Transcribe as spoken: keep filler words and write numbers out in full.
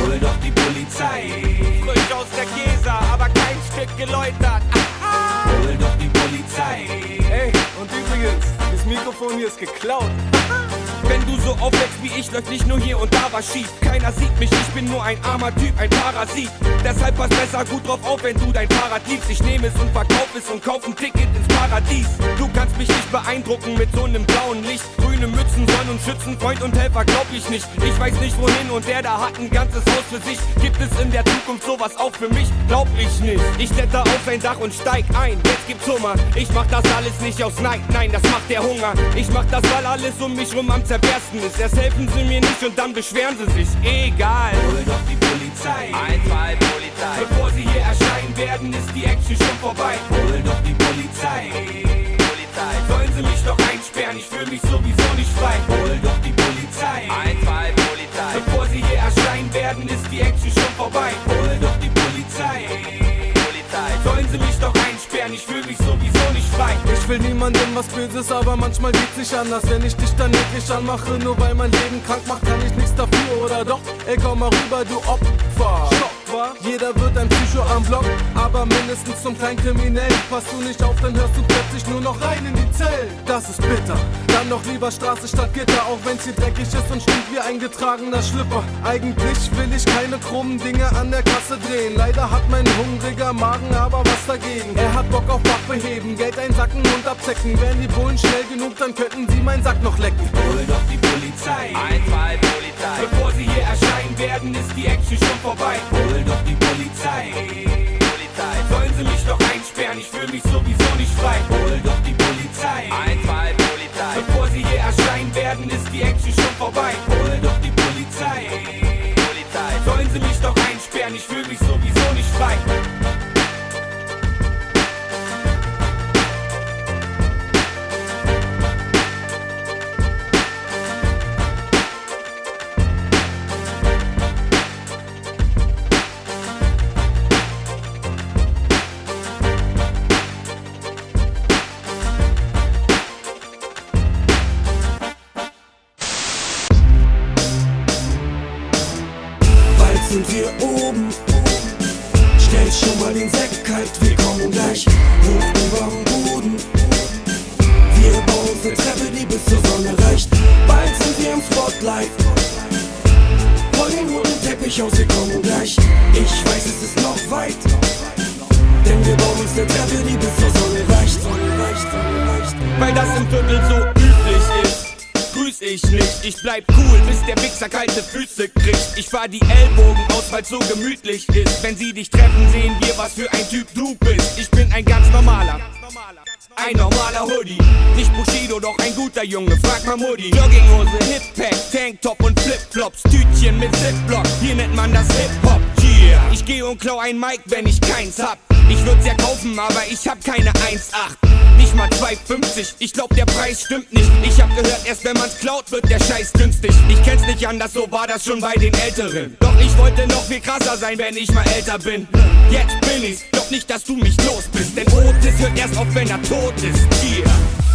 hol doch die Polizei. Frisch aus der Gesa, aber kein Stück geläutert. Hol doch die Polizei. Ey, und übrigens, das Mikrofon hier ist geklaut. Wenn du so aufwächst wie ich, läuft nicht nur hier und da was schief. Keiner sieht mich, ich bin nur ein armer Typ, ein Parasit. Deshalb pass besser gut drauf auf, wenn du dein Fahrrad liebst. Ich nehme es und verkauf es und kauf ein Ticket ins Paradies. Du kannst mich nicht beeindrucken mit so einem blauen Licht. Grüne Mützen sollen uns schützen, Freund und Helfer glaub ich nicht. Ich weiß nicht wohin und der da hat ein ganzes Haus für sich. Gibt es in der Zukunft sowas auch für mich? Glaub ich nicht. Ich kletter auf ein Dach und steig ein, jetzt gibt's Hummer. Ich mach das alles nicht aus Neid, nein, das macht der Hunger. Ich mach das, weil alles um mich rum am zerbersten ist. Erst helfen sie mir nicht und dann beschweren sie sich. Egal. Hol doch die Polizei. Eins, zwei, Polizei. Bevor sie hier erscheinen werden, ist die Action schon vorbei. Hol doch die Polizei. Polizei. Sollen sie mich doch einsperren, ich fühl mich sowieso nicht frei. Hol doch die Polizei. Eins, zwei, Polizei. Bevor sie hier erscheinen werden, ist die Action schon vorbei. Hol doch die Polizei. Polizei. Sollen sie mich doch einsperren, ich fühl mich sowieso nicht frei. Ich will niemandem was Böses, aber manchmal geht's nicht anders. Wenn ich dich dann eklig anmache, nur weil mein Leben krank macht, kann ich nichts dafür, oder doch? Ey, komm mal rüber, du Opfer. Jeder wird ein Psycho am Block, aber mindestens zum kleinen Kriminellen. Passt du nicht auf, dann hörst du plötzlich nur noch rein in die Zellen. Das ist bitter, dann noch lieber Straße statt Gitter. Auch wenn's hier dreckig ist und stinkt wie ein getragener Schlüpper. Eigentlich will ich keine krummen Dinge an der Kasse drehen. Leider hat mein hungriger Magen aber was dagegen. Er hat Bock auf Waffe heben, Geld einsacken und abzecken. Wären die Bullen schnell genug, dann könnten sie meinen Sack noch lecken. Hol doch die Polizei. Eins, zwei, Polizei. Bevor sie hier erscheinen werden, ist die Action schon vorbei. Hol doch die Polizei. Polizei. Sollen sie mich doch einsperren, ich fühl mich sowieso nicht frei. Hol doch die Polizei. Eins, zwei, Polizei. Bevor sie hier erscheinen werden, ist die Action schon vorbei. Hol doch die Polizei. Polizei. Sollen sie mich doch einsperren, ich fühl mich sowieso nicht frei. Sind wir oben, stell schon mal den Sekt kalt, wir kommen gleich hoch überm Boden. Wir bauen uns ne Treppe, die bis zur Sonne reicht. Bald sind wir im Spotlight, roll den roten Teppich aus, wir kommen gleich. Ich weiß, es ist noch weit, denn wir bauen uns ne Treppe, die bis zur Sonne reicht. Sonne reicht, Sonne reicht. Weil das im Viertel so üblich ist, grüß ich nicht. Ich bleib cool, bis der Wichser kalte Füße kriegt. Ich fahr die Ellbogen aus, weil's so gemütlich ist. Wenn sie dich treffen, sehen wir, was für ein Typ du bist. Ich bin ein ganz normaler, ein normaler Hoodie. Nicht Bushido, doch ein guter Junge, frag mal Mutti. Jogginghose, Hip-Pack, Tanktop und Flipflops. Tütchen mit Ziplock, hier nennt man das Hip-Hop. Yeah. Ich geh und klau ein Mic, wenn ich keins hab. Ich würd's ja kaufen, aber ich hab keine eins Komma acht. Nicht mal zwei fünfzig, ich glaub der Preis stimmt nicht. Ich hab gehört, erst wenn man's klaut, wird der Scheiß günstig. Ich kenn's nicht anders, so war das schon bei den Älteren. Doch ich wollte noch viel krasser sein, wenn ich mal älter bin. Jetzt bin ich's, glaub nicht, dass du mich los bist. Denn Otis hört erst auf, wenn er tot ist. Yeah.